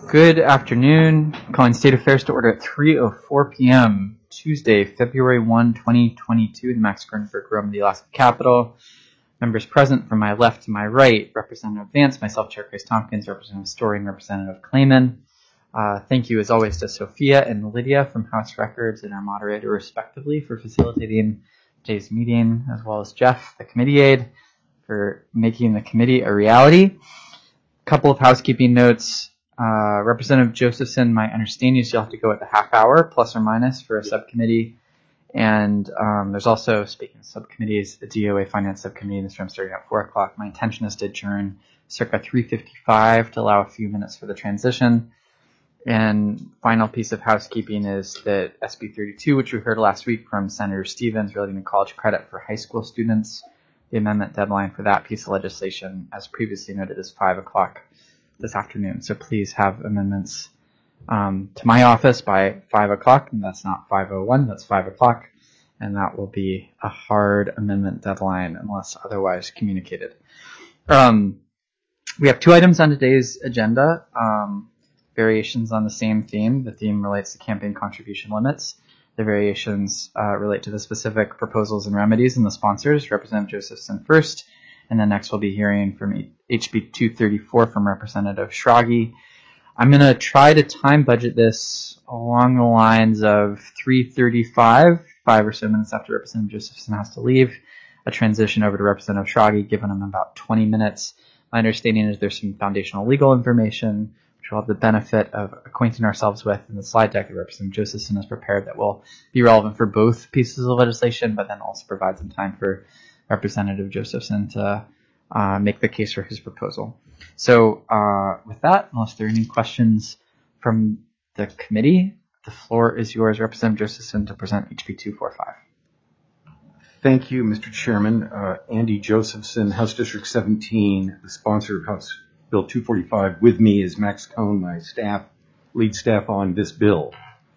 Good afternoon. Calling State Affairs to order at 3:04 p.m. Tuesday, February 1, 2022, the Max Gernberg Room of the Alaska Capitol. Members present from my left to my right, Representative Vance, myself, Chair Grace Tompkins, Representative Story, and Representative Clayman. Thank you, as always, to Sophia and Lydia from House Records and our moderator, respectively, for facilitating today's meeting, as well as Jeff, the committee aide, for making the committee a reality. Couple of housekeeping notes. Representative Josephson, my understanding is you'll have to go at the half hour, plus or minus, for a subcommittee. And there's also, speaking of subcommittees, the DOA Finance Subcommittee in this room starting at 4 o'clock. My intention is to adjourn circa 3:55 to allow a few minutes for the transition. And final piece of housekeeping is that SB 32, which we heard last week from Senator Stevens relating to college credit for high school students, the amendment deadline for that piece of legislation, as previously noted, is 5 o'clock this afternoon. So please have amendments to my office by 5 o'clock, and that's not 5:01, that's 5 o'clock, and that will be a hard amendment deadline unless otherwise communicated. We have two items on today's agenda, variations on the same theme. The theme relates to campaign contribution limits. The variations relate to the specific proposals and remedies and the sponsors. Representative Josephson first, and then next we'll be hearing from HB 234 from Representative Schrage. I'm going to try to time budget this along the lines of 3:35, 5 or so minutes after Representative Josephson has to leave, a transition over to Representative Schrage, giving him about 20 minutes. My understanding is there's some foundational legal information, which we'll have the benefit of acquainting ourselves with in the slide deck that Representative Josephson has prepared that will be relevant for both pieces of legislation, but then also provide some time for Representative Josephson to make the case for his proposal. So with that, unless there are any questions from the committee, the floor is yours, Representative Josephson, to present HB 245. Thank you, Mr. Chairman. Andy Josephson, House District 17, the sponsor of House Bill 245. With me is Max Cohn, my lead staff on this bill.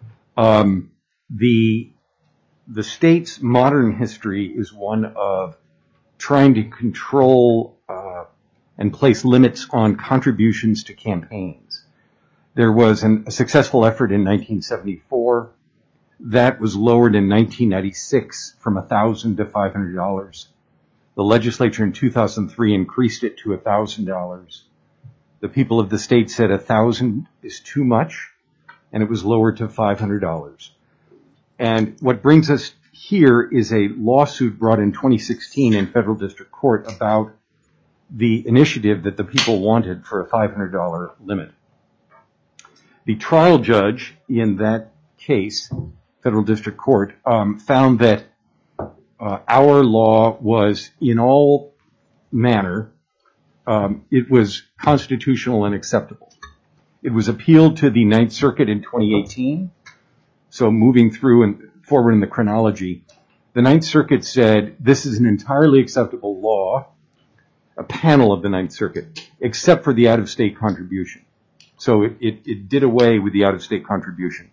The state's modern history is one of trying to control and place limits on contributions to campaigns. There was a successful effort in 1974. That was lowered in 1996 from $1,000 to $500. The legislature in 2003 increased it to $1,000. The people of the state said $1,000 is too much, and it was lowered to $500. And what brings us here is a lawsuit brought in 2016 in federal district court about the initiative that the people wanted for a $500 limit. The trial judge in that case, federal district court, found that our law was in all manner, it was constitutional and acceptable. It was appealed to the Ninth Circuit in 2018. So moving through and forward in the chronology, the Ninth Circuit said this is an entirely acceptable law, a panel of the Ninth Circuit, except for the out-of-state contribution. So it did away with the out-of-state contribution.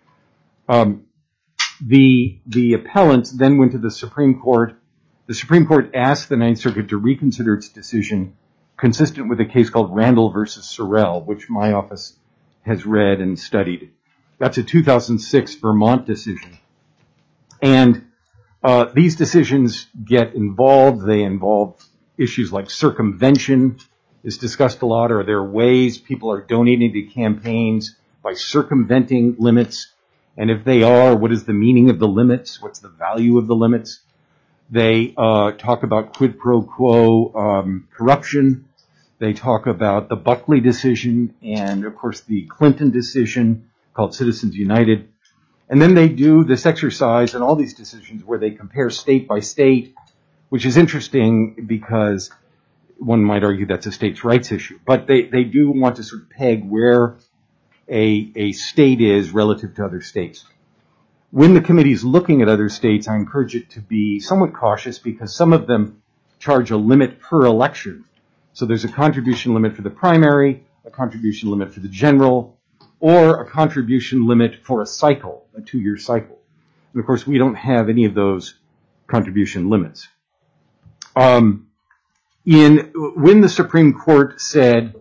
The appellants then went to the Supreme Court. The Supreme Court asked the Ninth Circuit to reconsider its decision consistent with a case called Randall versus Sorrell, which my office has read and studied. That's a 2006 Vermont decision. And these decisions get involved. They involve issues like circumvention is discussed a lot. Are there ways people are donating to campaigns by circumventing limits? And if they are, what is the meaning of the limits? What's the value of the limits? They talk about quid pro quo corruption. They talk about the Buckley decision and, of course, the Clinton decision called Citizens United. And then they do this exercise in all these decisions where they compare state by state, which is interesting because one might argue that's a states' rights issue. But they do want to sort of peg where a state is relative to other states. When the committee is looking at other states, I encourage it to be somewhat cautious because some of them charge a limit per election. So there's a contribution limit for the primary, a contribution limit for the general, or a contribution limit for a cycle, a 2-year cycle. And of course, we don't have any of those contribution limits. When the Supreme Court said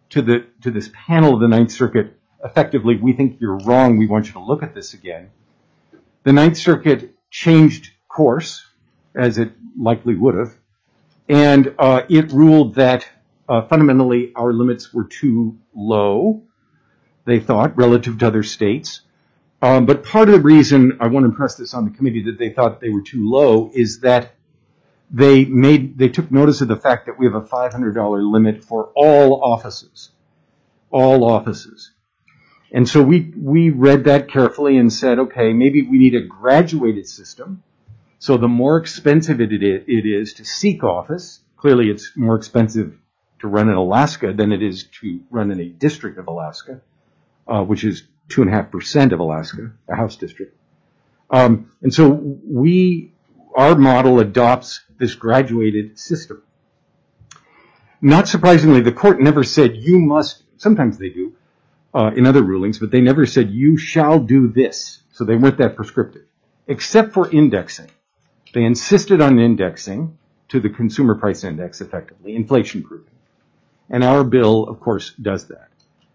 to this panel of the Ninth Circuit, effectively, we think you're wrong, we want you to look at this again. The Ninth Circuit changed course, as it likely would have, and it ruled that fundamentally our limits were too low, they thought, relative to other states. But part of the reason, I want to impress this on the committee, that they thought they were too low is that they took notice of the fact that we have a $500 limit for all offices. All offices. And so we read that carefully and said, okay, maybe we need a graduated system. So the more expensive it is to seek office, clearly it's more expensive to run in Alaska than it is to run in a district of Alaska, which is 2.5% of Alaska, a House district. And so our model adopts this graduated system. Not surprisingly, the court never said you must, sometimes they do, in other rulings, but they never said you shall do this. So they weren't that prescriptive, except for indexing. They insisted on indexing to the consumer price index, effectively, inflation proofing. And our bill, of course, does that.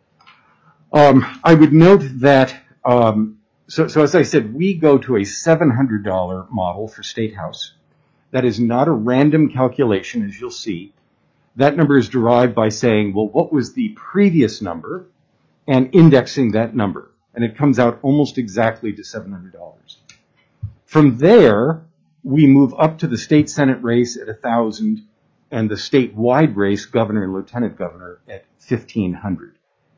I would note that, so as I said, we go to a $700 model for State House. That is not a random calculation, as you'll see. That number is derived by saying, well, what was the previous number, and indexing that number. And it comes out almost exactly to $700. From there, we move up to the state Senate race at 1,000 and the statewide race, governor and lieutenant governor, at 1,500.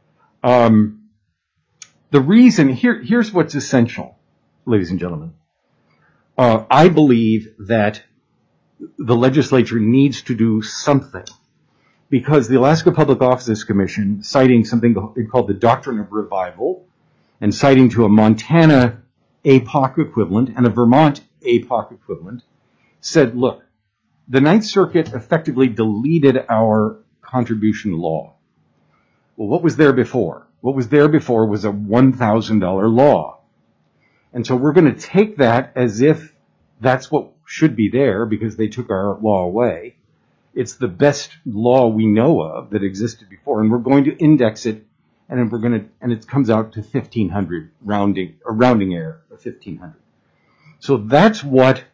The reason, here's what's essential, ladies and gentlemen. I believe that the legislature needs to do something, because the Alaska Public Offices Commission, citing something called the Doctrine of Revival, and citing to a Montana APOC equivalent and a Vermont APOC equivalent, said, look, the Ninth Circuit effectively deleted our contribution law. Well, what was there before? What was there before was a $1,000 law. And so we're going to take that as if that's what should be there, because they took our law away. It's the best law we know of that existed before, and we're going to index it, and it comes out to 1,500, rounding error of 1,500. So that's what,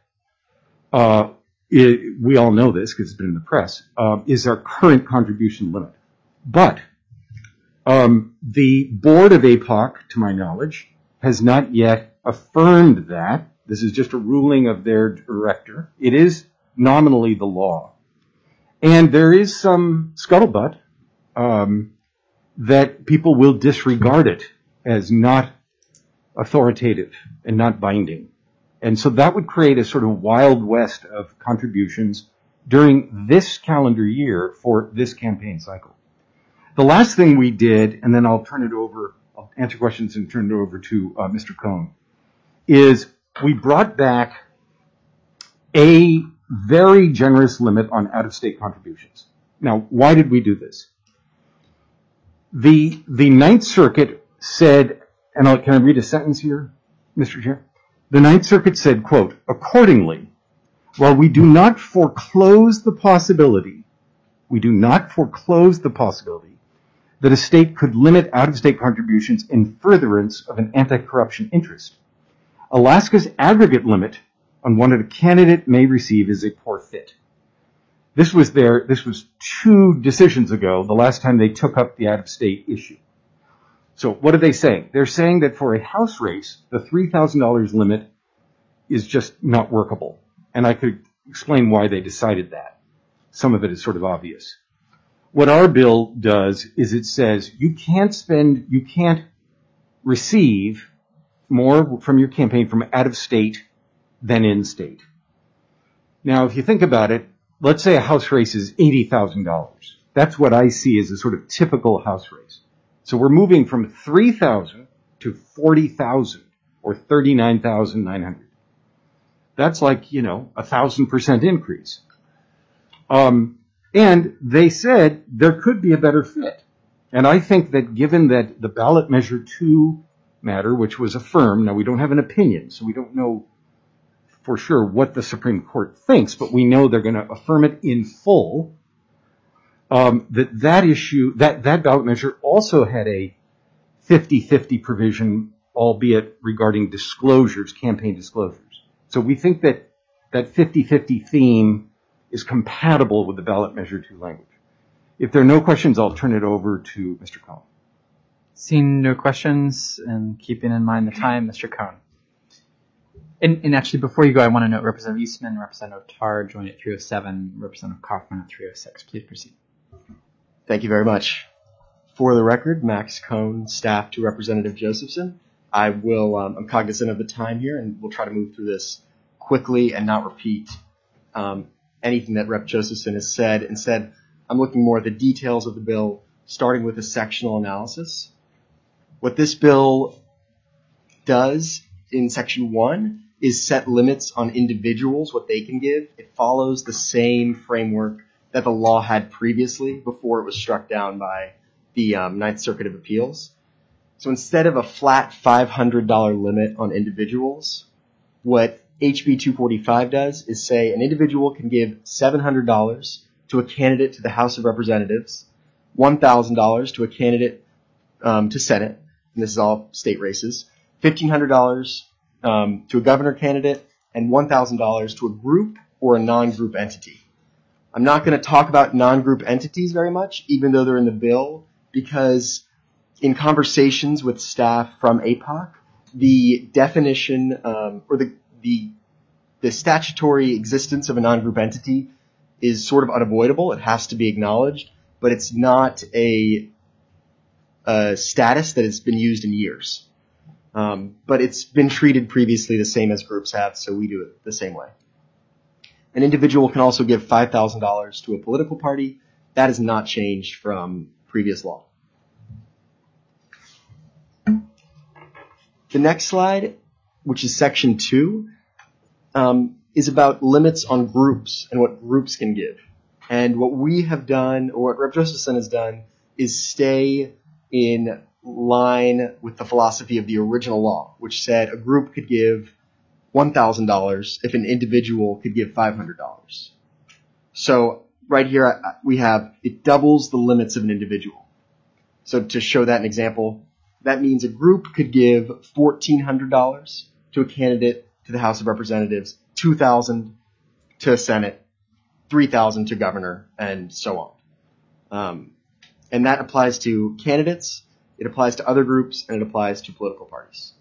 we all know this because it's been in the press, is our current contribution limit. But the board of APOC, to my knowledge, has not yet affirmed that. This is just a ruling of their director. It is nominally the law. And there is some scuttlebutt that people will disregard it as not authoritative and not binding. And so that would create a sort of wild west of contributions during this calendar year for this campaign cycle. The last thing we did, and then I'll answer questions and turn it over to Mr. Cohn, is we brought back a very generous limit on out-of-state contributions. Now, why did we do this? The Ninth Circuit said, and can I read a sentence here, Mr. Chair? The Ninth Circuit said, quote, accordingly, while we do not foreclose the possibility that a state could limit out-of-state contributions in furtherance of an anti-corruption interest, Alaska's aggregate limit on what a candidate may receive is a poor fit. This was 2 decisions ago, the last time they took up the out-of-state issue. So what are they saying? They're saying that for a House race, the $3,000 limit is just not workable. And I could explain why they decided that. Some of it is sort of obvious. What our bill does is it says you can't receive more from your campaign from out of state than in state. Now, if you think about it, let's say a House race is $80,000. That's what I see as a sort of typical House race. So we're moving from 3,000 to 40,000 or 39,900. That's like, 1,000% increase. And they said there could be a better fit. And I think that given that the ballot measure 2 matter, which was affirmed, now we don't have an opinion, so we don't know for sure what the Supreme Court thinks, but we know they're going to affirm it in full. that issue, that ballot measure also had a 50-50 provision, albeit regarding disclosures, campaign disclosures. So we think that 50-50 theme is compatible with the ballot measure 2 language. If there are no questions, I'll turn it over to Mr. Cohn. Seeing no questions and keeping in mind the time, Mr. Cohn. And actually, before you go, I want to note Representative Eastman, Representative Tarr joined at 3:07, Representative Kaufman at 3:06. Please proceed. Thank you very much. For the record, Max Cohn, staff to Representative Josephson. I'm cognizant of the time here, and we'll try to move through this quickly and not repeat anything that Rep. Josephson has said. Instead, I'm looking more at the details of the bill, starting with a sectional analysis. What this bill does in Section 1 is set limits on individuals, what they can give. It follows the same framework that the law had previously before it was struck down by the Ninth Circuit of Appeals. So instead of a flat $500 limit on individuals, what HB 245 does is say an individual can give $700 to a candidate to the House of Representatives, $1,000 to a candidate to Senate, and this is all state races, $1,500 to a governor candidate, and $1,000 to a group or a non-group entity. I'm not going to talk about non-group entities very much, even though they're in the bill, because in conversations with staff from APOC, the definition or the statutory existence of a non-group entity is sort of unavoidable. It has to be acknowledged, but it's not a status that has been used in years. But it's been treated previously the same as groups have, so we do it the same way. An individual can also give $5,000 to a political party. That has not changed from previous law. The next slide, which is Section 2, is about limits on groups and what groups can give. And what we have done, or what Rep. Josephson has done, is stay in line with the philosophy of the original law, which said a group could give $1,000 if an individual could give $500. So right here we have, it doubles the limits of an individual. So to show that an example, that means a group could give $1,400 to a candidate to the House of Representatives, $2,000 to a Senate, $3,000 to governor, and so on. And that applies to candidates, it applies to other groups, and it applies to political parties.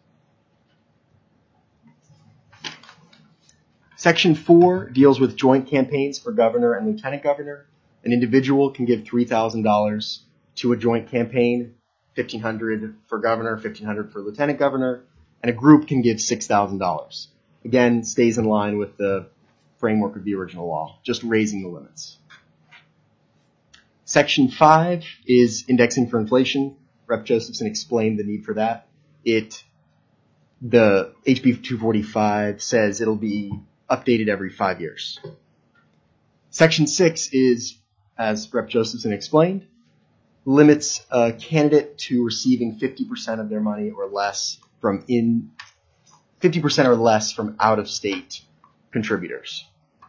Section 4 deals with joint campaigns for governor and lieutenant governor. An individual can give $3,000 to a joint campaign, $1,500 for governor, $1,500 for lieutenant governor, and a group can give $6,000. Again, stays in line with the framework of the original law, just raising the limits. Section 5 is indexing for inflation. Rep. Josephson explained the need for that. The HB 245 says it'll be updated every 5 years. Section 6 is, as Rep. Josephson explained, limits a candidate to receiving 50% of their money or less from 50% or less from out-of-state contributors.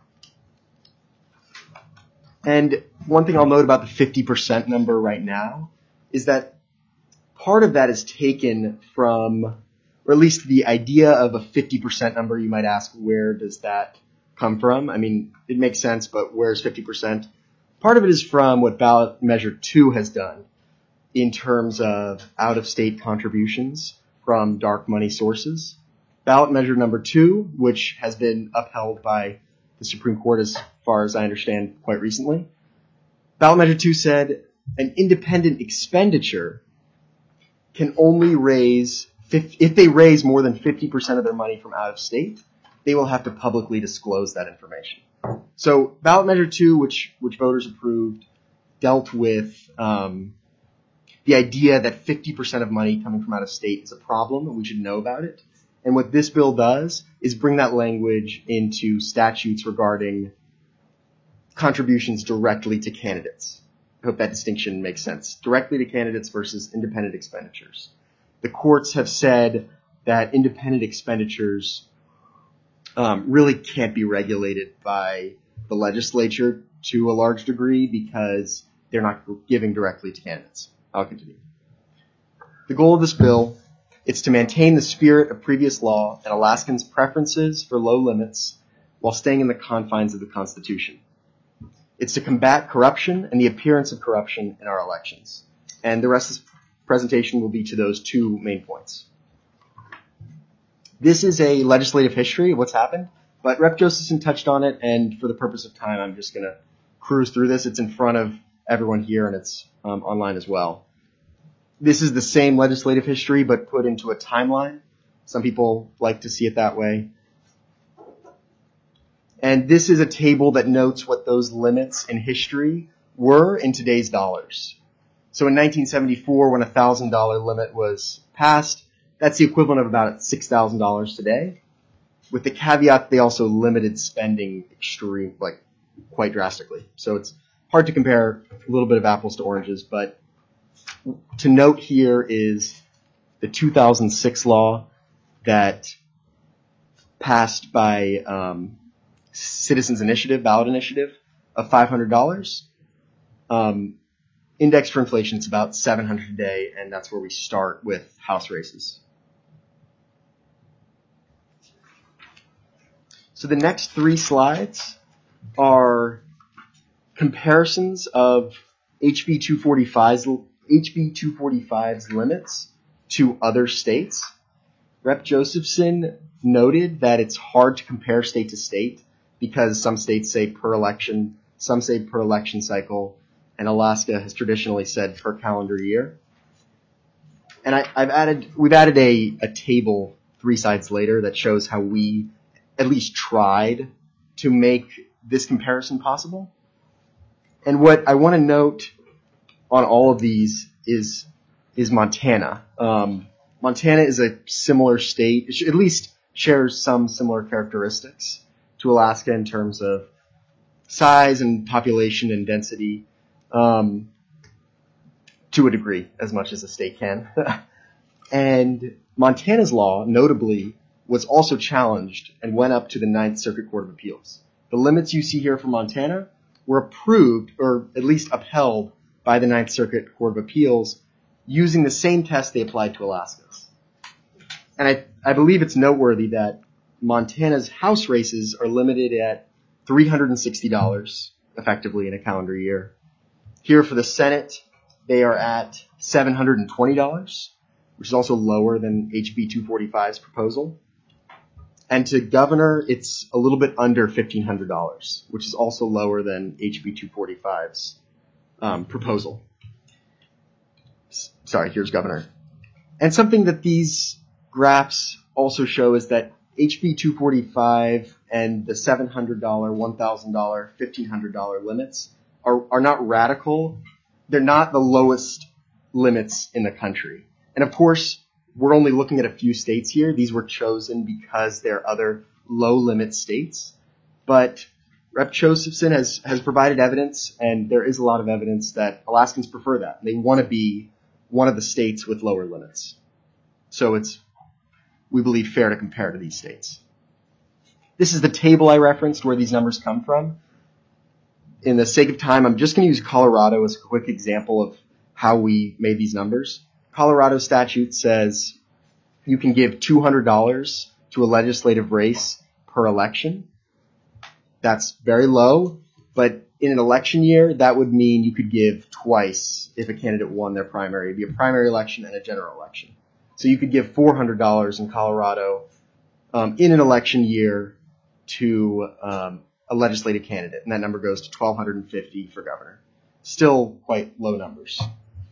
And one thing I'll note about the 50% number right now is that part of that is taken from, or at least the idea of a 50% number, you might ask, where does that come from? I mean, it makes sense, but where's 50%? Part of it is from what ballot measure 2 has done in terms of out-of-state contributions from dark money sources. Ballot measure number 2, which has been upheld by the Supreme Court as far as I understand quite recently. Ballot measure 2 said an independent expenditure can only raise, if they raise more than 50% of their money from out of state, they will have to publicly disclose that information. So ballot measure 2, which voters approved, dealt with the idea that 50% of money coming from out of state is a problem and we should know about it. And what this bill does is bring that language into statutes regarding contributions directly to candidates. I hope that distinction makes sense. Directly to candidates versus independent expenditures. The courts have said that independent expenditures really can't be regulated by the legislature to a large degree because they're not giving directly to candidates. I'll continue. The goal of this bill is to maintain the spirit of previous law and Alaskans' preferences for low limits while staying in the confines of the Constitution. It's to combat corruption and the appearance of corruption in our elections. And the rest of this presentation will be to those two main points. This is a legislative history of what's happened, but Rep. Josephson touched on it, and for the purpose of time, I'm just going to cruise through this. It's in front of everyone here, and it's online as well. This is the same legislative history, but put into a timeline. Some people like to see it that way. And this is a table that notes what those limits in history were in today's dollars. So in 1974, when a $1,000 limit was passed, that's the equivalent of about $6,000 today, with the caveat they also limited spending quite drastically. So it's hard to compare a little bit of apples to oranges, but to note here is the 2006 law that passed by Citizens Initiative, ballot initiative, of $500. Indexed for inflation, it's about $700 a day, and that's where we start with House races. So the next three slides are comparisons of HB 245's limits to other states. Rep. Josephson noted that it's hard to compare state to state because some states say per election, some say per election cycle, and Alaska has traditionally said per calendar year. And we've added a table 3 slides later that shows how we at least tried to make this comparison possible. And what I want to note on all of these is Montana. Montana is a similar state, at least shares some similar characteristics to Alaska in terms of size and population and density, to a degree, as much as a state can. And Montana's law, notably, was also challenged and went up to the Ninth Circuit Court of Appeals. The limits you see here for Montana were approved, or at least upheld, by the Ninth Circuit Court of Appeals using the same test they applied to Alaska's. And I believe it's noteworthy that Montana's House races are limited at $360 effectively in a calendar year. Here for the Senate, they are at $720, which is also lower than HB 245's proposal. And to governor, it's a little bit under $1,500, which is also lower than HB 245's proposal. Sorry, here's governor. And something that these graphs also show is that HB 245 and the $700, $1,000, $1,500 limits are not radical. They're not the lowest limits in the country. And of course, we're only looking at a few states here. These were chosen because there are other low-limit states. But Rep. Josephson has provided evidence, and there is a lot of evidence that Alaskans prefer that. They want to be one of the states with lower limits. So it's, we believe, fair to compare to these states. This is the table I referenced where these numbers come from. In the sake of time, I'm just going to use Colorado as a quick example of how we made these numbers. Colorado statute says you can give $200 to a legislative race per election. That's very low, but in an election year, that would mean you could give twice if a candidate won their primary. It'd be a primary election and a general election. So you could give $400 in Colorado in an election year to a legislative candidate, and that number goes to $1,250 for governor. Still quite low numbers.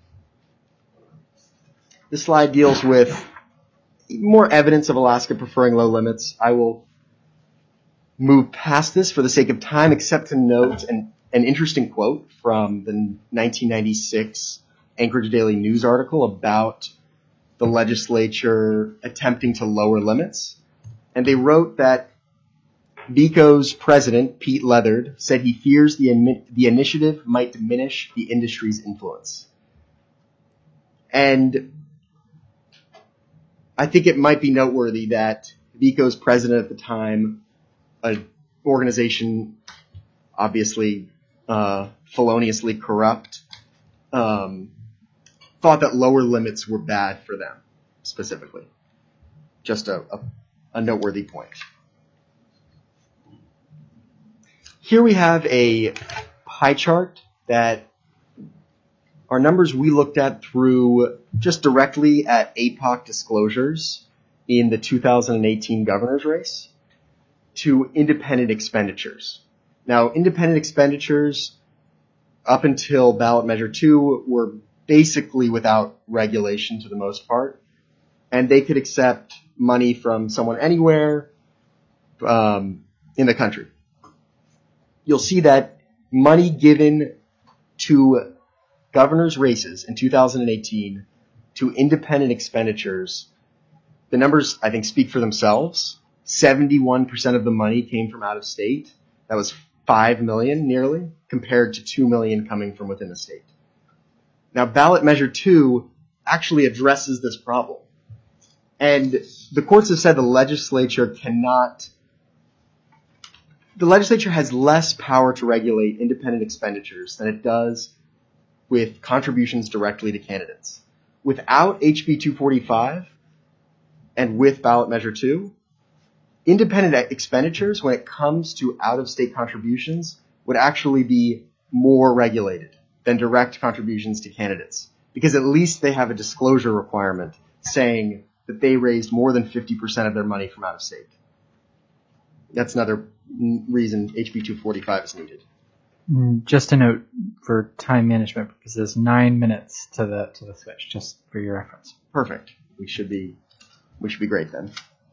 This slide deals with more evidence of Alaska preferring low limits. I will move past this for the sake of time, except to note an interesting quote from the 1996 Anchorage Daily News article about the legislature attempting to lower limits. And they wrote that VECO's president, Pete Leathard, said he fears the initiative might diminish the industry's influence. And I think it might be noteworthy that VECO's president at the time, an organization obviously feloniously corrupt, thought that lower limits were bad for them specifically. Just a noteworthy point. Here we have a pie chart that are numbers we looked at through just directly at APOC disclosures in the 2018 governor's race to independent expenditures. Now, independent expenditures up until ballot measure 2 were basically without regulation to the most part, and they could accept money from someone anywhere in the country. You'll see that money given to governor's races in 2018 to independent expenditures, the numbers, I think, speak for themselves. 71% of the money came from out of state. That was 5 million nearly, compared to 2 million coming from within the state. Now, ballot measure 2 actually addresses this problem. And the courts have said the legislature has less power to regulate independent expenditures than it does with contributions directly to candidates. Without HB 245 and with ballot measure 2, independent expenditures, when it comes to out-of-state contributions, would actually be more regulated than direct contributions to candidates, because at least they have a disclosure requirement saying that they raised more than 50% of their money from out of state. That's another reason HB 245 is needed. Just a note for time management purposes, 9 minutes to the switch, just for your reference. Perfect. We should be great then.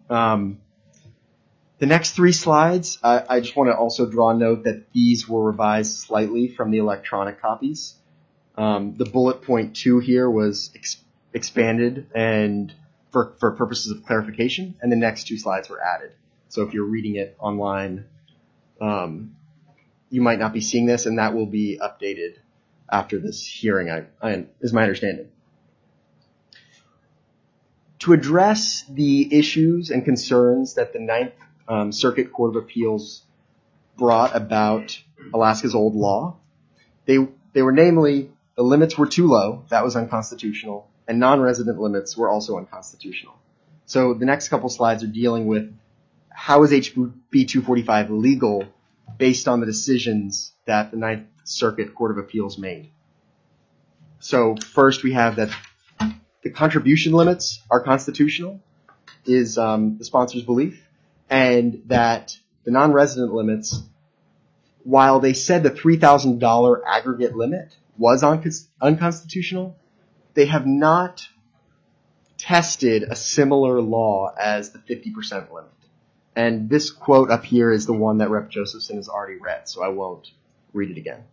The next 3 slides, I just want to also draw a note that these were revised slightly from the electronic copies. The bullet point 2 here was expanded and for purposes of clarification, and the next 2 slides were added. So if you're reading it online, you might not be seeing this, and that will be updated after this hearing, is my understanding. To address the issues and concerns that the Ninth Circuit Court of Appeals brought about Alaska's old law, they were namely, the limits were too low, that was unconstitutional, and non-resident limits were also unconstitutional. So the next couple slides are dealing with how is HB 245 legal based on the decisions that the Ninth Circuit Court of Appeals made. So first we have that the contribution limits are constitutional, is the sponsor's belief, and that the non-resident limits, while they said the $3,000 aggregate limit was unconstitutional, they have not tested a similar law as the 50% limit. And this quote up here is the one that Rep. Josephson has already read, so I won't read it again.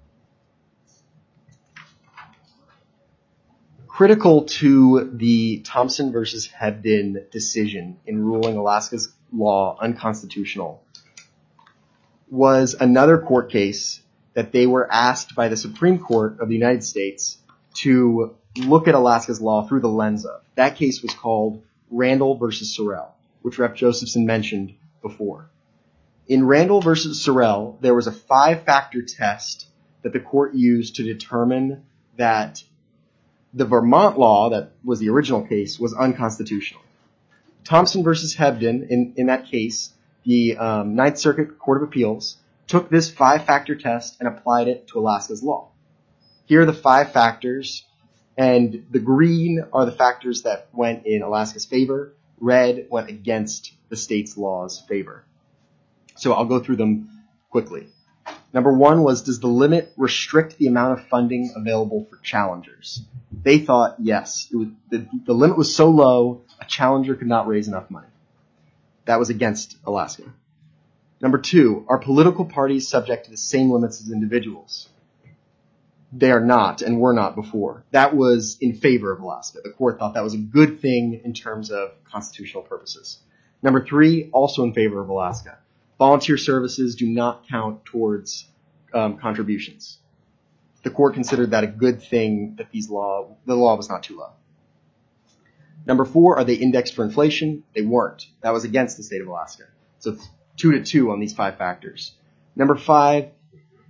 Critical to the Thompson versus Hebden decision in ruling Alaska's law unconstitutional was another court case that they were asked by the Supreme Court of the United States to look at Alaska's law through the lens of. That case was called Randall versus Sorrell, which Rep. Josephson mentioned before. In Randall versus Sorrell, there was a 5-factor test that the court used to determine that the Vermont law, that was the original case, was unconstitutional. Thompson versus Hebden, in that case, the Ninth Circuit Court of Appeals took this 5-factor test and applied it to Alaska's law. Here are the 5 factors, and the green are the factors that went in Alaska's favor. Red went against the state's law's favor. So I'll go through them quickly. Number 1 was, does the limit restrict the amount of funding available for challengers? They thought yes. The limit was so low, a challenger could not raise enough money. That was against Alaska. Number 2, are political parties subject to the same limits as individuals? They are not, and were not before. That was in favor of Alaska. The court thought that was a good thing in terms of constitutional purposes. Number 3, also in favor of Alaska. Volunteer services do not count towards contributions. The court considered that a good thing that the law was not too low. Number 4, are they indexed for inflation? They weren't. That was against the state of Alaska. So it's 2-2 on these 5 factors. Number 5,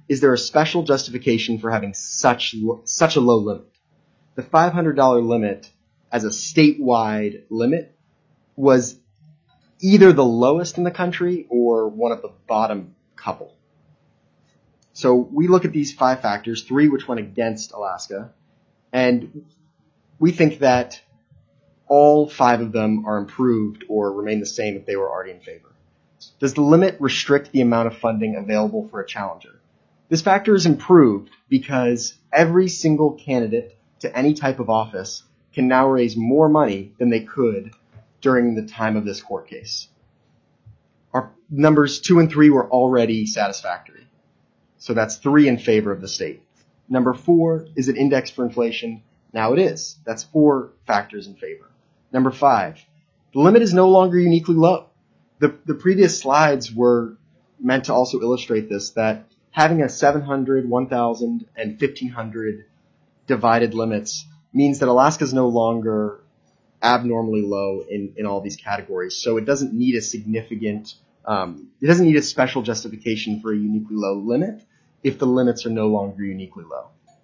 is there a special justification for having such a low limit? The $500 limit as a statewide limit was either the lowest in the country or one of the bottom couple. So we look at these 5 factors, 3 which went against Alaska, and we think that all 5 of them are improved or remain the same if they were already in favor. Does the limit restrict the amount of funding available for a challenger? This factor is improved because every single candidate to any type of office can now raise more money than they could during the time of this court case. Our numbers 2 and 3 were already satisfactory. So that's 3 in favor of the state. Number 4, is it indexed for inflation? Now it is. That's 4 factors in favor. Number 5, the limit is no longer uniquely low. The previous slides were meant to also illustrate this, that having a 700, 1,000, and 1,500 divided limits means that Alaska is no longer abnormally low in all these categories. So it doesn't need a special justification for a uniquely low limit if the limits are no longer uniquely low.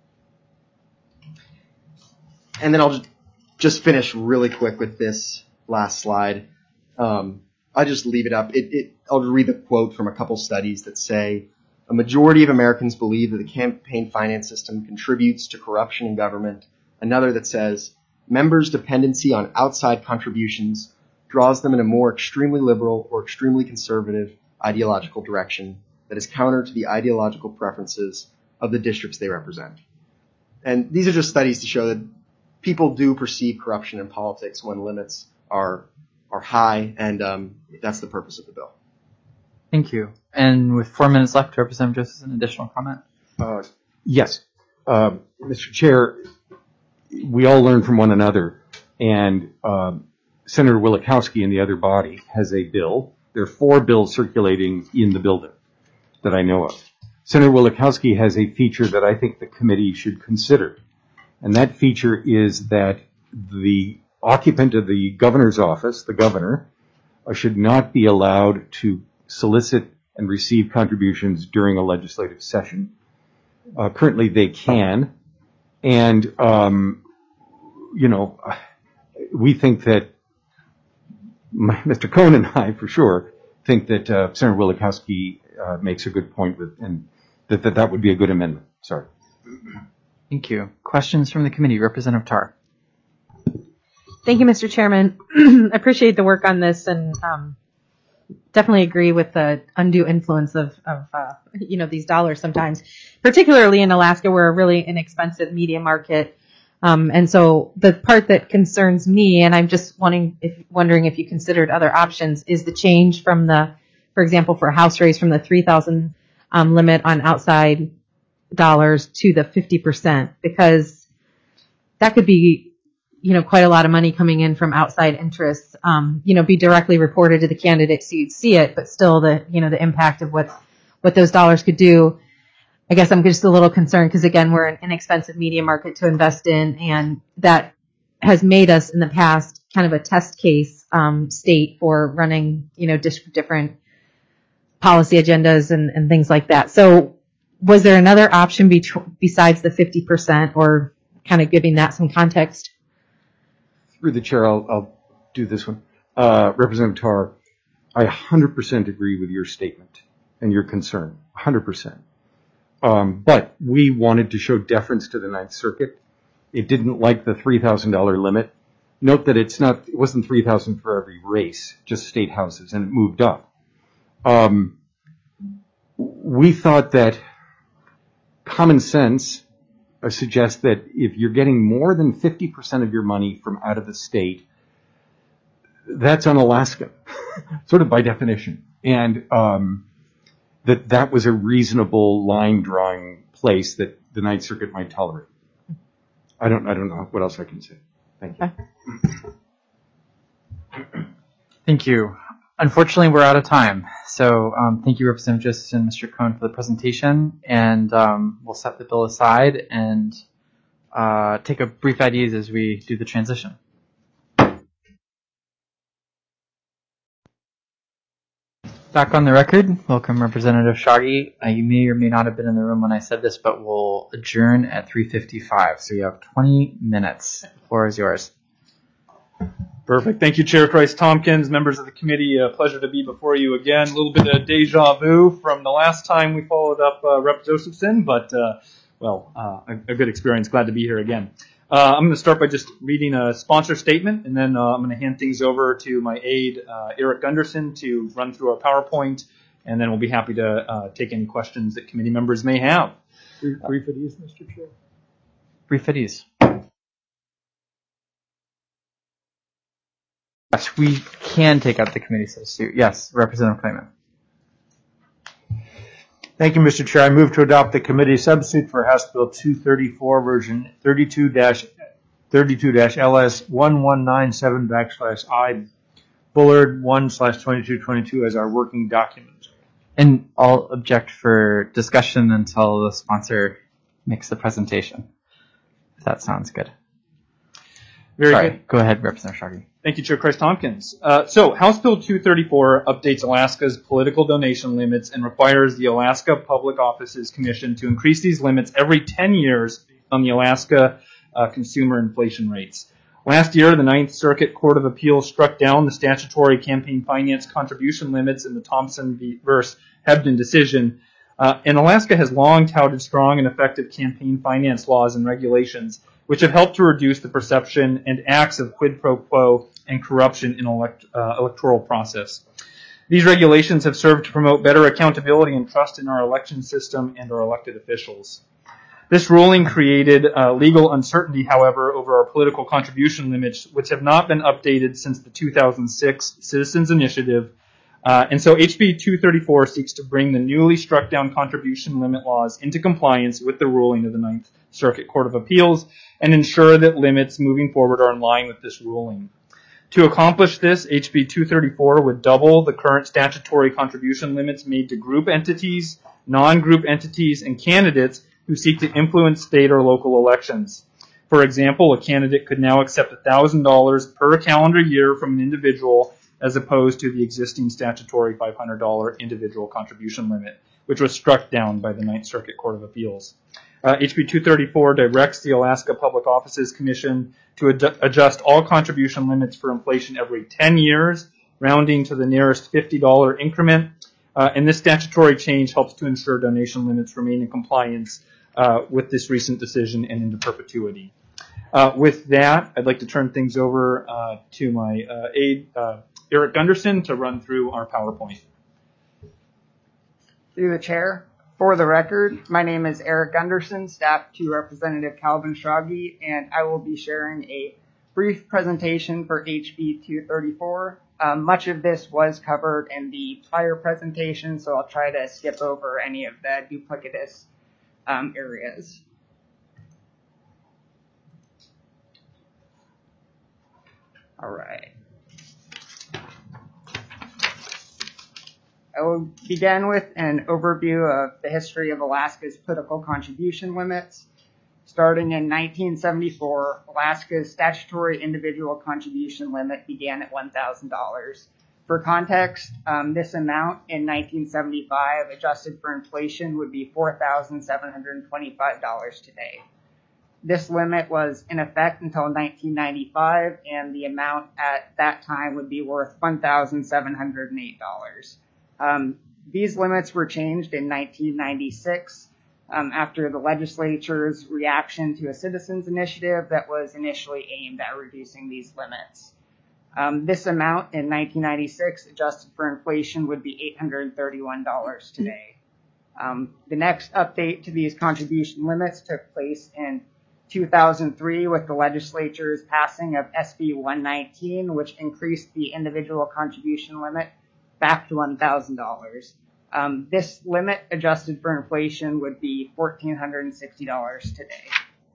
And then I'll just finish really quick with this last slide. I'll just leave it up. I'll read the quote from a couple studies that say, a majority of Americans believe that the campaign finance system contributes to corruption in government. Another that says, members' dependency on outside contributions draws them in a more extremely liberal or extremely conservative ideological direction that is counter to the ideological preferences of the districts they represent. And these are just studies to show that people do perceive corruption in politics when limits are high, and that's the purpose of the bill. Thank you. And with 4 minutes left, Representative Justice, an additional comment? Yes. Mr. Chair, we all learn from one another, and Senator Wielechowski in the other body has a bill. There are 4 bills circulating in the building that I know of. Senator Wielechowski has a feature that I think the committee should consider, and that feature is that the occupant of the governor's office, the governor, should not be allowed to solicit and receive contributions during a legislative session. Currently they can, and we think that Mr. Cohn and I, for sure, think that Senator Wielechowski makes a good point with, and that would be a good amendment. Sorry. Thank you. Questions from the committee? Representative Tarr. Thank you, Mr. Chairman. I appreciate the work on this, and definitely agree with the undue influence of these dollars sometimes, particularly in Alaska. We're a really inexpensive media market. And so the part that concerns me, and I'm just wondering if you considered other options, is the change from for example, for a house raise from the 3,000 limit on outside dollars to the 50%, because that could be, quite a lot of money coming in from outside interests, be directly reported to the candidate so you'd see it, but still the impact of what those dollars could do. I guess I'm just a little concerned because, again, we're an inexpensive media market to invest in, and that has made us in the past kind of a test case state for running, different policy agendas and things like that. So was there another option besides the 50%, or kind of giving that some context? Through the chair, I'll do this one. Representative Tarr, I 100% agree with your statement and your concern, 100%. But we wanted to show deference to the Ninth Circuit. It didn't like the $3,000 limit. Note that it wasn't $3,000 for every race, just state houses, and it moved up. We thought that common sense suggests that if you're getting more than 50% of your money from out of the state, that's un-Alaskan, sort of by definition. And that was a reasonable line drawing place that the Ninth Circuit might tolerate. I don't know what else I can say. Thank you. Thank you. Unfortunately, we're out of time. So thank you, Representative Justice and Mr. Cohn, for the presentation. And we'll set the bill aside and take a brief IDs as we do the transition. Back on the record, welcome Representative Shaggy. You may or may not have been in the room when I said this, but we'll adjourn at 3:55. So you have 20 minutes. The floor is yours. Perfect. Thank you, Chair Price Tompkins, members of the committee. A pleasure to be before you again. A little bit of deja vu from the last time we followed up Rep. Josephson, but a good experience. Glad to be here again. I'm going to start by just reading a sponsor statement, and then I'm going to hand things over to my aide, Eric Gunderson, to run through our PowerPoint, and then we'll be happy to take any questions that committee members may have. Brief at ease, Mr. Chair. Brief at ease. Yes, we can take up the committee substitute. Yes, Representative Clayman. Thank you, Mr. Chair. I move to adopt the committee substitute for House Bill 234, version 32-LS1197/I, Bullard 1/2222 as our working document. And I'll object for discussion until the sponsor makes the presentation. If that sounds good. Very good. Go ahead, Representative Shaggy. Thank you, Chair Price Tompkins. So House Bill 234 updates Alaska's political donation limits and requires the Alaska Public Offices Commission to increase these limits every 10 years on the Alaska consumer inflation rates. Last year, the Ninth Circuit Court of Appeals struck down the statutory campaign finance contribution limits in the Thompson v. Hebden decision. And Alaska has long touted strong and effective campaign finance laws and regulations, which have helped to reduce the perception and acts of quid pro quo and corruption in electoral process. These regulations have served to promote better accountability and trust in our election system and our elected officials. This ruling created legal uncertainty, however, over our political contribution limits, which have not been updated since the 2006 Citizens Initiative. And so HB 234 seeks to bring the newly struck down contribution limit laws into compliance with the ruling of the Ninth Circuit Court of Appeals and ensure that limits moving forward are in line with this ruling. To accomplish this, HB 234 would double the current statutory contribution limits made to group entities, non-group entities, and candidates who seek to influence state or local elections. For example, a candidate could now accept $1,000 per calendar year from an individual as opposed to the existing statutory $500 individual contribution limit, which was struck down by the Ninth Circuit Court of Appeals. HB 234 directs the Alaska Public Offices Commission to adjust all contribution limits for inflation every 10 years, rounding to the nearest $50 increment. And this statutory change helps to ensure donation limits remain in compliance with this recent decision and into perpetuity. With that, I'd like to turn things over to my aide, Eric Gunderson, to run through our PowerPoint. Through the chair. For the record, my name is Eric Gunderson, staff to Representative Calvin Schrage, and I will be sharing a brief presentation for HB 234. Much of this was covered in the prior presentation, so I'll try to skip over any of the duplicitous areas. All right. I will begin with an overview of the history of Alaska's political contribution limits. Starting in 1974, Alaska's statutory individual contribution limit began at $1,000. For context, this amount in 1975, adjusted for inflation, would be $4,725 today. This limit was in effect until 1995, and the amount at that time would be worth $1,708. These limits were changed in 1996 after the legislature's reaction to a citizens initiative that was initially aimed at reducing these limits. This amount in 1996, adjusted for inflation, would be $831 today. The next update to these contribution limits took place in 2003 with the legislature's passing of SB 119, which increased the individual contribution limit back to $1,000. This limit, adjusted for inflation, would be $1,460 today.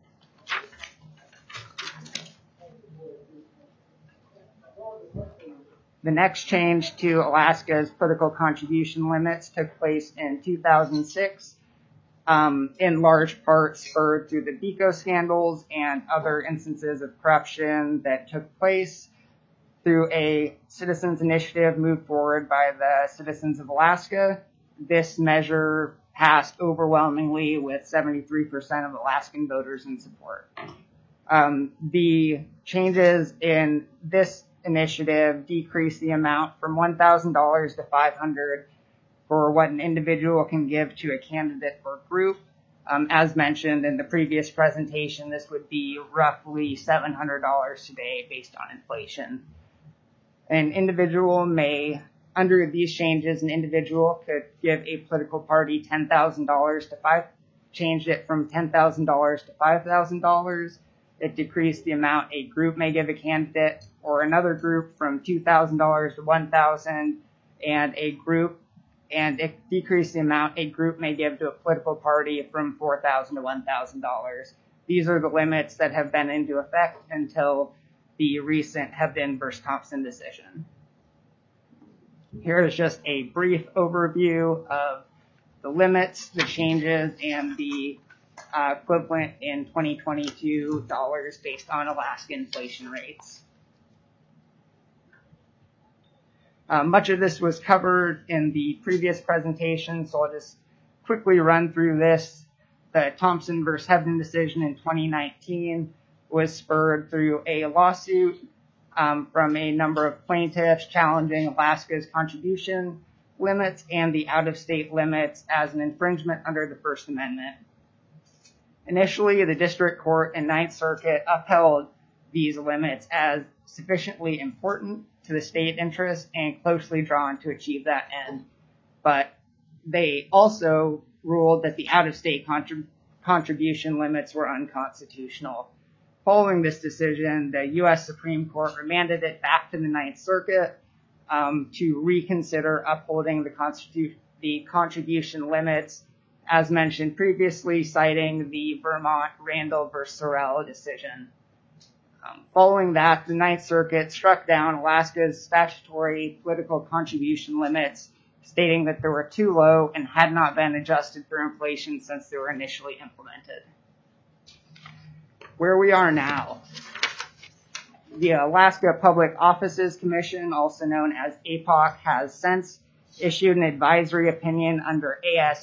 The next change to Alaska's political contribution limits took place in 2006, in large part spurred through the BECO scandals and other instances of corruption that took place. through a citizens initiative moved forward by the citizens of Alaska. This measure passed overwhelmingly with 73% of Alaskan voters in support. The changes in this initiative decreased the amount from $1,000 to $500 for what an individual can give to a candidate or group. As mentioned in the previous presentation, this would be roughly $700 today based on inflation. An individual may, under these changes, an individual could give a political party $10,000 to changed it from $10,000 to $5,000. It decreased the amount a group may give a candidate or another group from $2,000 to $1,000, and it decreased the amount a group may give to a political party from $4,000 to $1,000. These are the limits that have been into effect until the recent Hebden versus Thompson decision. Here is just a brief overview of the limits, the changes, and the equivalent in 2022 dollars based on Alaska inflation rates. Much of this was covered in the previous presentation, so I'll just quickly run through this. The Thompson versus Hebden decision in 2019 was spurred through a lawsuit from a number of plaintiffs challenging Alaska's contribution limits and the out-of-state limits as an infringement under the First Amendment. Initially, the District Court and Ninth Circuit upheld these limits as sufficiently important to the state interest and closely drawn to achieve that end. But they also ruled that the out-of-state contribution limits were unconstitutional. Following this decision, the U.S. Supreme Court remanded it back to the Ninth Circuit to reconsider upholding the contribution limits, as mentioned previously, citing the Vermont Randall versus Sorrell decision. Following that, the Ninth Circuit struck down Alaska's statutory political contribution limits, stating that they were too low and had not been adjusted for inflation since they were initially implemented. Where we are now. The Alaska Public Offices Commission, also known as APOC, has since issued an advisory opinion under AS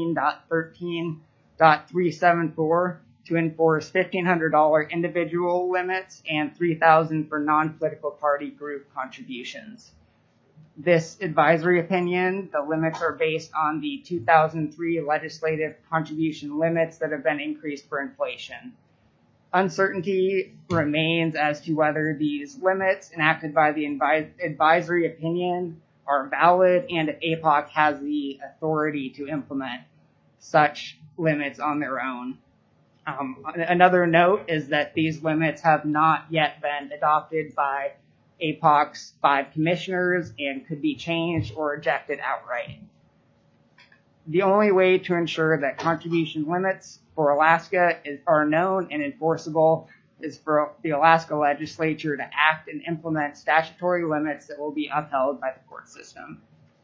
15.13.374 to enforce $1,500 individual limits and $3,000 for non-political party group contributions. This advisory opinion, the limits are based on the 2003 legislative contribution limits that have been increased for inflation. Uncertainty remains as to whether these limits enacted by the advisory opinion are valid and if APOC has the authority to implement such limits on their own. Another note is that these limits have not yet been adopted by APOC's 5 commissioners and could be changed or rejected outright. The only way to ensure that contribution limits for Alaska are known and enforceable is for the Alaska legislature to act and implement statutory limits that will be upheld by the court system.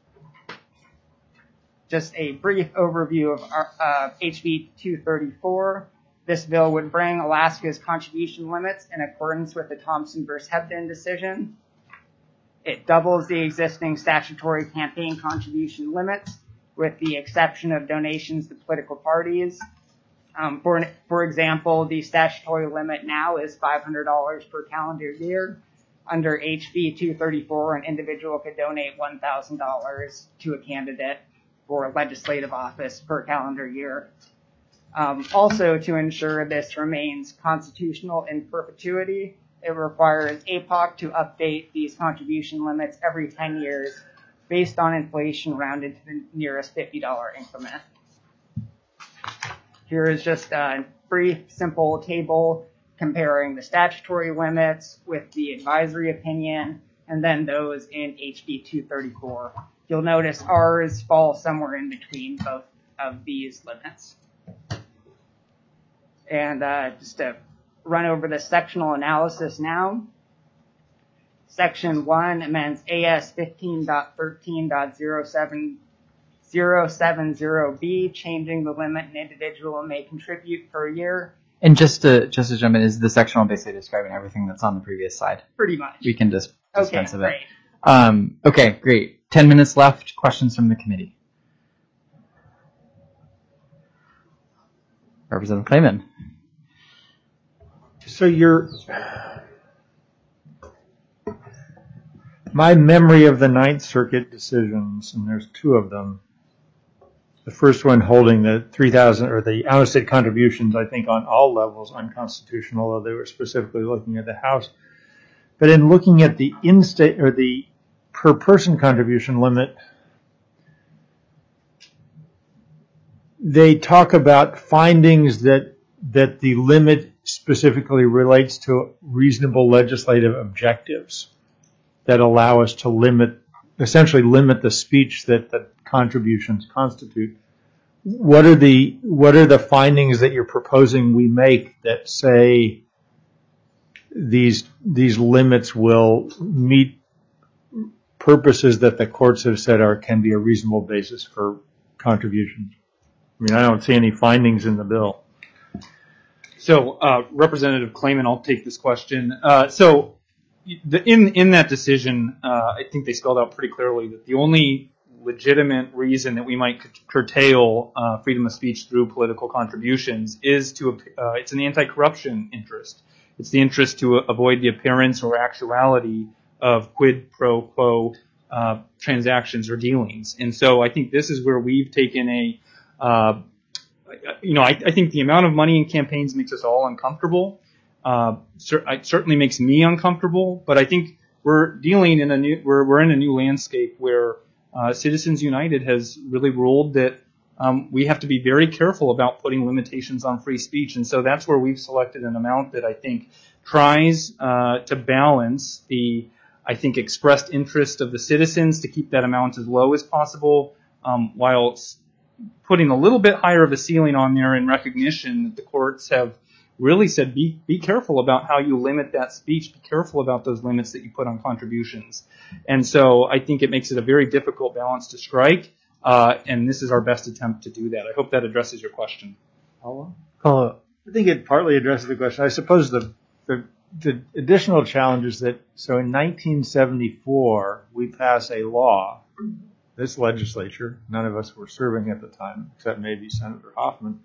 Just a brief overview of HB 234. This bill would bring Alaska's contribution limits in accordance with the Thompson versus Hebden decision. It doubles the existing statutory campaign contribution limits, with the exception of donations to political parties. For example, the statutory limit now is $500 per calendar year. Under HB 234, an individual could donate $1,000 to a candidate for legislative office per calendar year. Also, to ensure this remains constitutional in perpetuity, it requires APOC to update these contribution limits every 10 years based on inflation rounded to the nearest $50 increment. Here is just a brief, simple table comparing the statutory limits with the advisory opinion and then those in HB 234. You'll notice ours fall somewhere in between both of these limits. And just to run over the sectional analysis now. Section 1 amends AS 15.13.070B, changing the limit an individual may contribute per year. And just to jump in, is the sectional basically describing everything that's on the previous slide? Pretty much. We can just dispense Okay, of great. it. Okay, great. 10 minutes left. Questions from the committee. Representative Clayman. So my memory of the Ninth Circuit decisions, and there's two of them. The first one holding the 3,000 or the out-of-state contributions, I think, on all levels unconstitutional, although they were specifically looking at the House. But in looking at the in-state or the per-person contribution limit, they talk about findings that the limit specifically relates to reasonable legislative objectives that allow us to essentially limit the speech that the contributions constitute. What are the findings that you're proposing we make that say these limits will meet purposes that the courts have said can be a reasonable basis for contributions? I mean, I don't see any findings in the bill. So, Representative Clayman, I'll take this question. So, in that decision, I think they spelled out pretty clearly that the only legitimate reason that we might curtail freedom of speech through political contributions is it's an anti-corruption interest. It's the interest to avoid the appearance or actuality of quid pro quo transactions or dealings. And so I think this is where we've taken I think the amount of money in campaigns makes us all uncomfortable. It certainly makes me uncomfortable, but I think we're dealing in we're in a new landscape where Citizens United has really ruled that we have to be very careful about putting limitations on free speech. And so that's where we've selected an amount that I think tries to balance the, I think, expressed interest of the citizens to keep that amount as low as possible, while putting a little bit higher of a ceiling on there in recognition that the courts have really said be careful about how you limit that speech, be careful about those limits that you put on contributions. And so I think it makes it a very difficult balance to strike, and this is our best attempt to do that. I hope that addresses your question. I think it partly addresses the question. I suppose the additional challenge is that, so in 1974, we pass a law, this legislature, none of us were serving at the time, except maybe Senator Hoffman.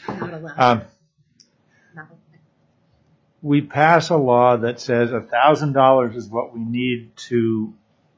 We pass a law that says $1,000 is what we need to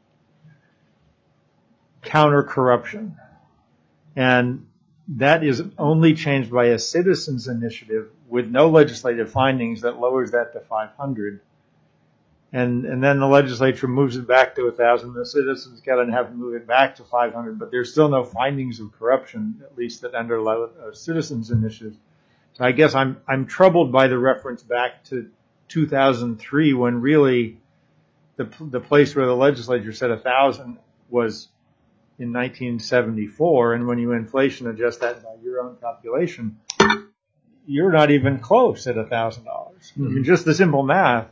counter corruption. And that is only changed by a citizens initiative with no legislative findings that lowers that to 500. And then the legislature moves it back to 1,000. The citizens got to have to move it back to 500, but there's still no findings of corruption, at least that underlie a citizens initiative. So I guess I'm troubled by the reference back to 2003, when really the place where the legislature said 1,000 was in 1974, and when you inflation adjust that by your own calculation, you're not even close at $1,000. I mean, just the simple math.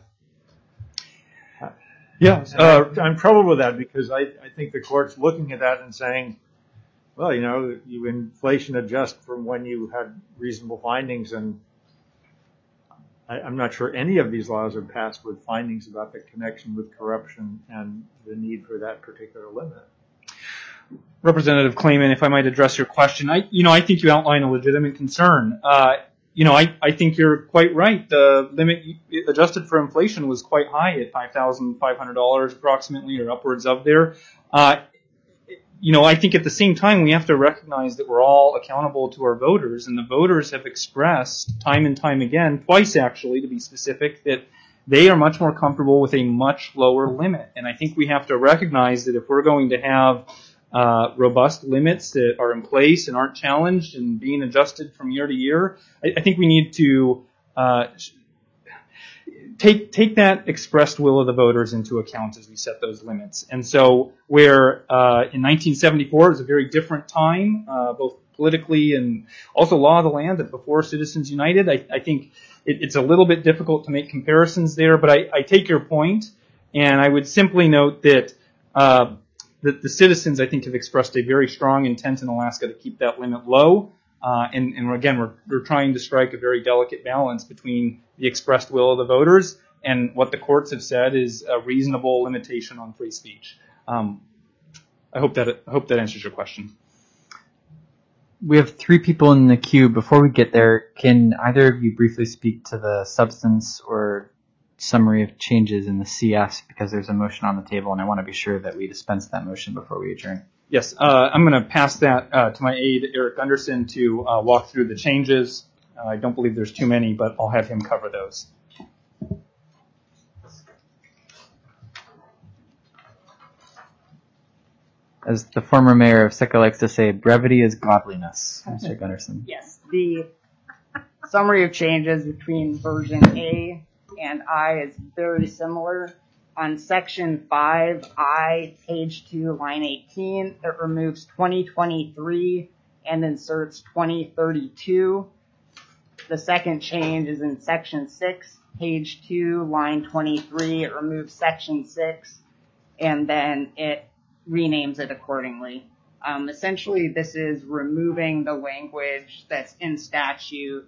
Yeah, I'm troubled with that because I think the court's looking at that and saying, well, you inflation adjust from when you had reasonable findings, and I'm not sure any of these laws are passed with findings about the connection with corruption and the need for that particular limit. Representative Clayman, if I might address your question, I think you outline a legitimate concern. I think you're quite right. The limit adjusted for inflation was quite high at $5,500 approximately, or upwards of there. I think at the same time we have to recognize that we're all accountable to our voters, and the voters have expressed time and time again, twice actually to be specific, that they are much more comfortable with a much lower limit. And I think we have to recognize that if we're going to have robust limits that are in place and aren't challenged and being adjusted from year to year, I think we need to take that expressed will of the voters into account as we set those limits. And so where in 1974 it was a very different time, both politically and also law of the land, that before Citizens United, I think it's a little bit difficult to make comparisons there, but I take your point, and I would simply note that the citizens, I think, have expressed a very strong intent in Alaska to keep that limit low. And again, we're trying to strike a very delicate balance between the expressed will of the voters and what the courts have said is a reasonable limitation on free speech. I hope that answers your question. We have 3 people in the queue. Before we get there, can either of you briefly speak to the substance or summary of changes in the CS, because there's a motion on the table and I want to be sure that we dispense that motion before we adjourn. Yes, I'm going to pass that to my aide, Eric Gunderson, to walk through the changes. I don't believe there's too many, but I'll have him cover those. As the former mayor of Sitka likes to say, brevity is godliness. Mr. Gunderson. Yes, the summary of changes between version A and I is very similar. On section 5I, page 2, line 18, it removes 2023 and inserts 2032. The second change is in section 6, page 2, line 23. It removes section 6 and then it renames it accordingly. Essentially, this is removing the language that's in statute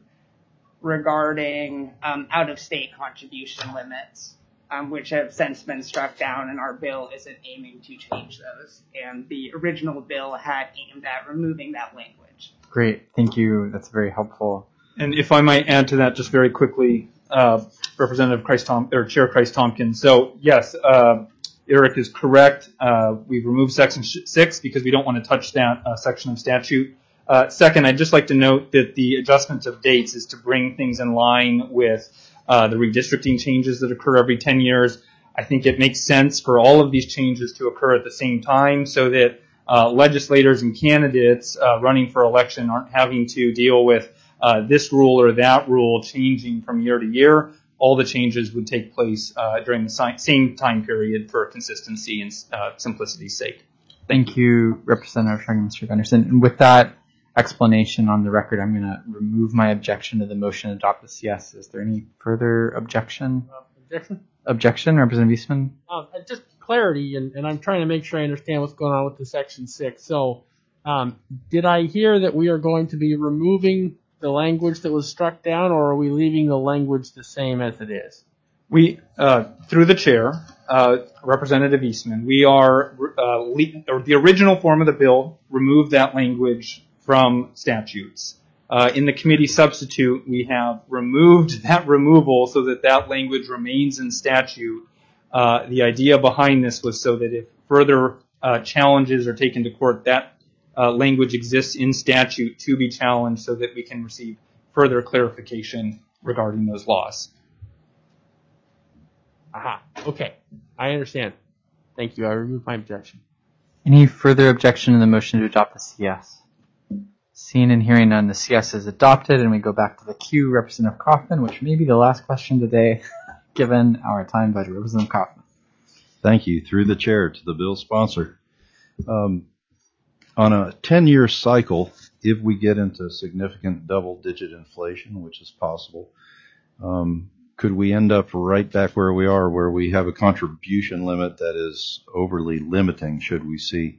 regarding out-of-state contribution limits, which have since been struck down, and our bill isn't aiming to change those. And the original bill had aimed at removing that language. Great, thank you. That's very helpful. And if I might add to that just very quickly, Representative Chair Christ-Tompkins. So yes, Eric is correct. We've removed section 6 because we don't want to touch that section of statute. Second, I'd just like to note that the adjustment of dates is to bring things in line with the redistricting changes that occur every 10 years. I think it makes sense for all of these changes to occur at the same time so that legislators and candidates running for election aren't having to deal with this rule or that rule changing from year to year. All the changes would take place during the same time period for consistency and simplicity's sake. Thank you, Representative Sherman, Mr. Gunderson. And with that explanation on the record, I'm going to remove my objection to the motion to adopt the CS. Is there any further objection? Objection, Representative Eastman? Just clarity, and I'm trying to make sure I understand what's going on with the Section 6. So, did I hear that we are going to be removing the language that was struck down, or are we leaving the language the same as it is? We, through the chair, Representative Eastman, we are, the original form of the bill removed that language from statutes. In the committee substitute, we have removed that removal so that that language remains in statute. The idea behind this was so that if further challenges are taken to court, that language exists in statute to be challenged so that we can receive further clarification regarding those laws. Aha. Okay. I understand. Thank you. I remove my objection. Any further objection to the motion to adopt the CS? Seeing and hearing none, the CS is adopted, and we go back to the queue. Representative Kaufman, which may be the last question today, given our time budget. Representative Kaufman. Thank you. Through the chair to the bill sponsor. On a 10-year cycle, if we get into significant double-digit inflation, which is possible, could we end up right back where we are, where we have a contribution limit that is overly limiting? Should we see,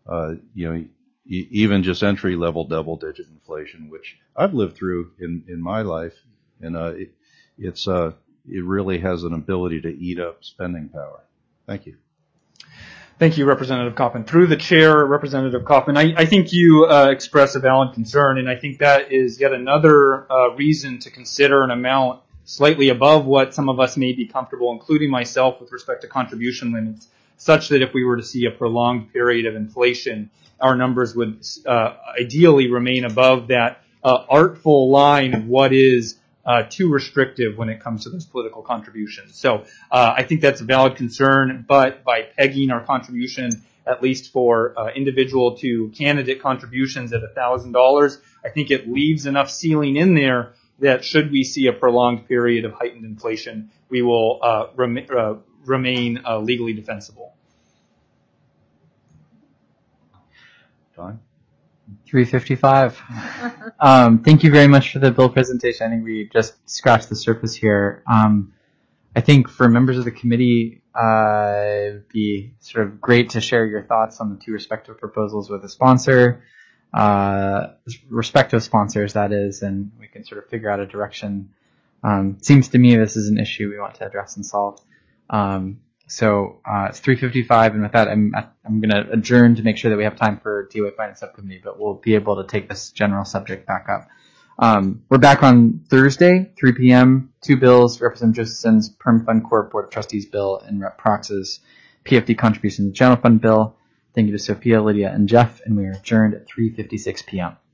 even just entry-level double-digit inflation, which I've lived through in my life, and it really has an ability to eat up spending power. Thank you. Thank you, Representative Kaufman. Through the chair, Representative Kaufman, I think you express a valid concern, and I think that is yet another reason to consider an amount slightly above what some of us may be comfortable, including myself, with respect to contribution limits, such that if we were to see a prolonged period of inflation, our numbers would ideally remain above that artful line of what is too restrictive when it comes to those political contributions. So I think that's a valid concern, but by pegging our contribution, at least for individual to candidate contributions at $1,000, I think it leaves enough ceiling in there that should we see a prolonged period of heightened inflation, we will remain legally defensible. Time? 3:55. Thank you very much for the bill presentation. I think we just scratched the surface here. I think for members of the committee, it'd be sort of great to share your thoughts on the two respective proposals with the sponsor, respective sponsors, that is, and we can sort of figure out a direction Seems to me this is an issue we want to address and solve. So it's 3:55, and with that, I'm going to adjourn to make sure that we have time for DOA Finance Subcommittee, but we'll be able to take this general subject back up. We're back on Thursday, 3 p.m. Two bills, Representative Josephson's Perm Fund Corp Board of Trustees bill and Rep. Prox's PFD contribution to the general fund bill. Thank you to Sophia, Lydia, and Jeff, and we are adjourned at 3:56 p.m.